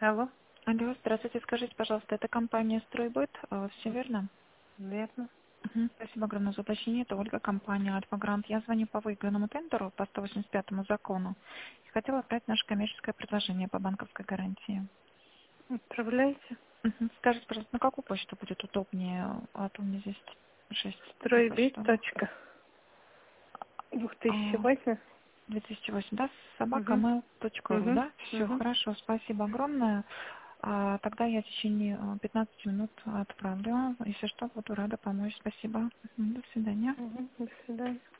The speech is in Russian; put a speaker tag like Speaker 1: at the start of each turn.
Speaker 1: Алло,
Speaker 2: Алло, здравствуйте. Скажите, пожалуйста, это компания «Стройбыт», все верно?
Speaker 1: верно.
Speaker 2: Спасибо огромное за уточнение. Это Ольга, компания «Альфа Грант». Я звоню по выигранному тендеру по 185 закону и хотела отправить наше коммерческое предложение по банковской гарантии.
Speaker 1: Отправляйте.
Speaker 2: Скажите, пожалуйста, на какую почту будет удобнее? А то у меня здесь 6
Speaker 1: Стройбит.
Speaker 2: почтовых.
Speaker 1: 2008.
Speaker 2: 2008, да, собака
Speaker 1: Угу.
Speaker 2: mail.ru,
Speaker 1: Угу.
Speaker 2: да? Все,
Speaker 1: Угу.
Speaker 2: хорошо, спасибо огромное. Тогда я в течение 15 минут отправлю. Если что, буду рада помочь. Спасибо. До свидания.
Speaker 1: Угу. До свидания.